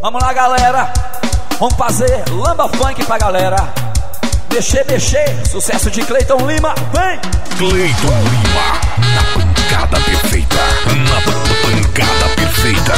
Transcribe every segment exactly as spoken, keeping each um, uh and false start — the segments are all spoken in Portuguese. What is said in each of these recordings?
Vamos lá, galera. Vamos fazer lamba funk pra galera. Mexer, mexer. Sucesso de Cleiton Lima. Vem! Cleiton Lima, na pancada perfeita. Na pancada perfeita.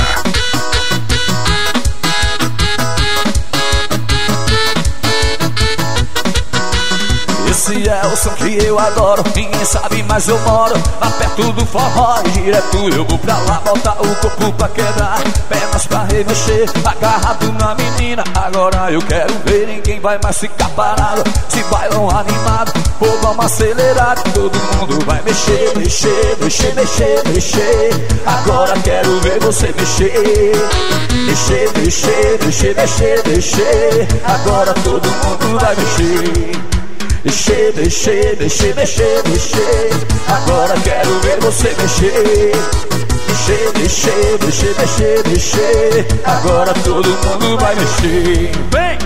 Esse é o som que eu adoro, ninguém sabe, mas eu moro lá perto do forró. E direto eu vou pra lá, botar o corpo pra quebrar, pernas pra remexer, agarrado na menina. Agora eu quero ver, ninguém vai mais ficar parado. Se bailão animado, povão acelerado, todo mundo vai mexer, mexer, mexer, mexer, mexer. Agora quero ver você mexer, mexer, mexer, mexer, mexer, mexer. Agora todo mundo vai mexer. Mexer, mexer, mexer, mexer, mexer. Agora quero ver você mexer. Mexer, mexer, mexer, mexer, mexer. Agora todo mundo vai mexer. Vem!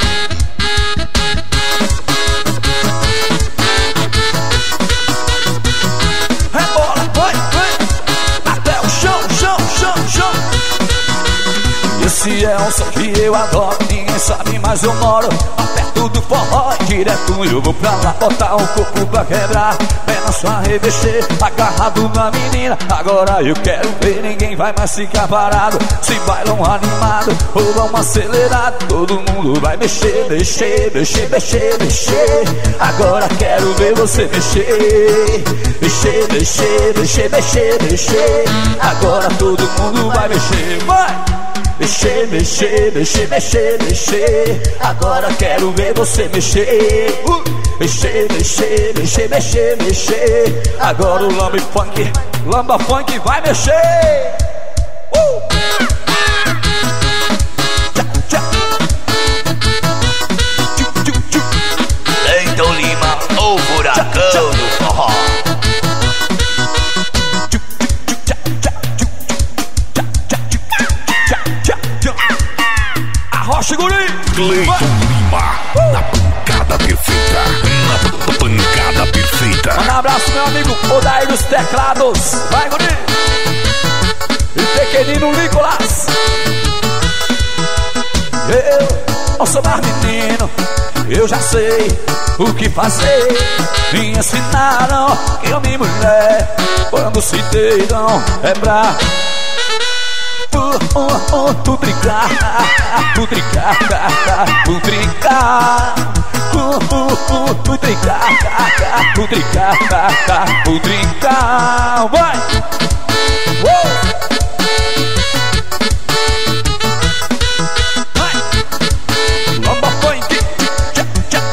Rebola, vai, vai! Até o chão, chão, chão, chão. Esse é um som que eu adoro, ninguém sabe, mas eu moro lá perto do forró. Direto eu vou pra lá, botar um corpo pra quebrar, pernas pra remexer, agarrado na menina. Agora eu quero ver, ninguém vai mais ficar parado. Se bailão animado, ou vão acelerado, todo mundo vai mexer, mexer, mexer, mexer, mexer. Agora quero ver você mexer. Mexer, mexer, mexer, mexer, mexer. Agora todo mundo vai mexer, vai! Mexer, mexer, mexer, mexer, mexer. Agora quero ver você mexer. uh! Mexer, mexer, mexer, mexer, mexer. Agora o lamba funk, lamba funk vai mexer. uh! Tchá, tchá. Tchu, tchu, tchu. Cleiton Lima, o furacão do forró. Cleiton Lima, na pancada perfeita. Na pancada perfeita. Um abraço, meu amigo Odair dos teclados. Vai, guri! E pequenino Nicolas. Eu não sou mais menino, eu já sei o que fazer. Me ensinaram que homem e mulher, quando se deitam, é pra putricar, putricar, putricar, putricar, putricar, putricar, vai! Vai! Lamba funk, tchá, tchá.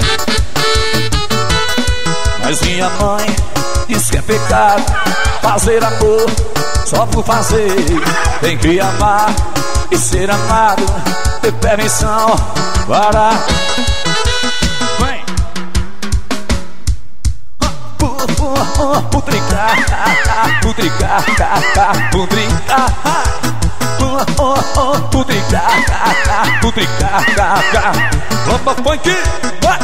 Mas minha mãe diz que é pecado fazer amor só por fazer. Tem que amar e ser amado, ter permissão para. Vem! Putricar, putricar, putricar, putricar, putricar. Lamba funk, vai!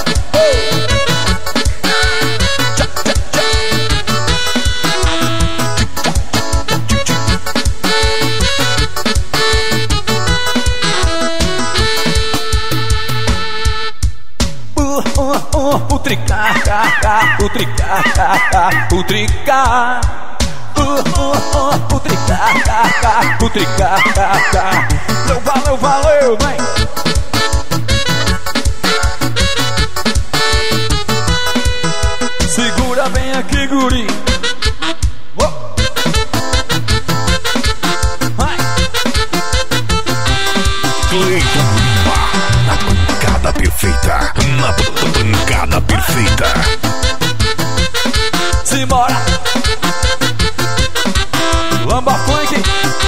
Putricar, putricar, putricar, putricar, putricar. Valeu, valeu, valeu, vem! Segura bem aqui, guri. Vai! Cleiton Lima, na pancada perfeita. Na pancada perfeita. Simbora! Lamba funk.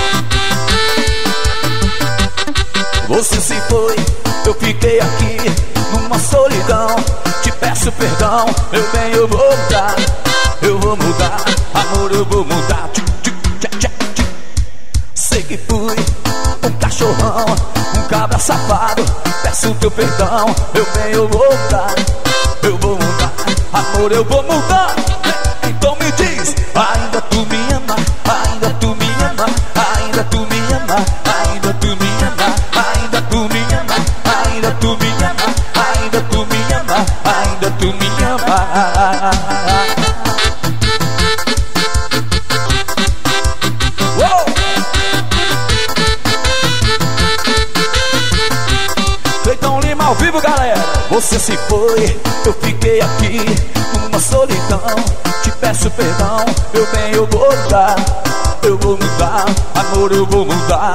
Você se foi, eu fiquei aqui numa solidão. Te peço perdão, meu bem, eu vou mudar. Eu vou mudar, amor, eu vou mudar. Sei que fui um cachorrão, um cabra safado. Peço teu perdão, meu bem, eu vou mudar. Eu vou mudar, amor, eu vou mudar. Então me diz, ainda tu me ama, ainda tu me ama, ainda tu me ama, ainda tu me ama, você se foi, eu fiquei aqui numa solidão. Te peço perdão, meu bem, eu vou mudar. Eu vou mudar, amor, eu vou mudar.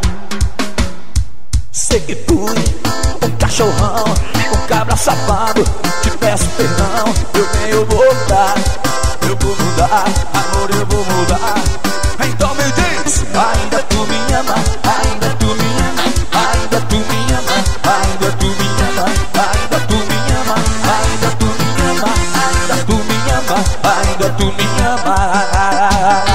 Sei que fui um cachorrão, um cabra safado. Te peço perdão, meu bem, eu vou mudar. Eu vou mudar, amor, eu vou mudar. Então me diz, ainda tu me ama, ainda tu me ama, ainda tu me ama, ainda tu me ama, ainda tu me ama, ainda tu me ama, ainda tu me ama, ainda tu me ama.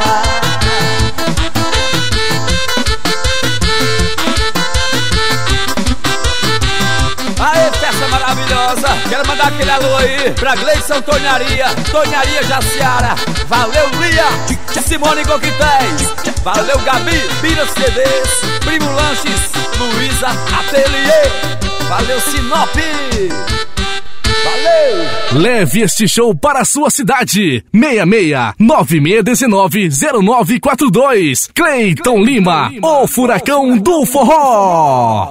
Aê, festa maravilhosa! Quero mandar aquele alô aí pra Gleison Tornaria, Tornaria Jaciara. Valeu, Lia! Simone Coquetéis. Valeu, Gabi, Bira C Ds, Primo Lanches, Luísa Atelier. Valeu, Sinop! Valeu! Leve este show para a sua cidade. seis seis nove seis um nove zero nove quatro dois. Cleiton Lima, o furacão do forró.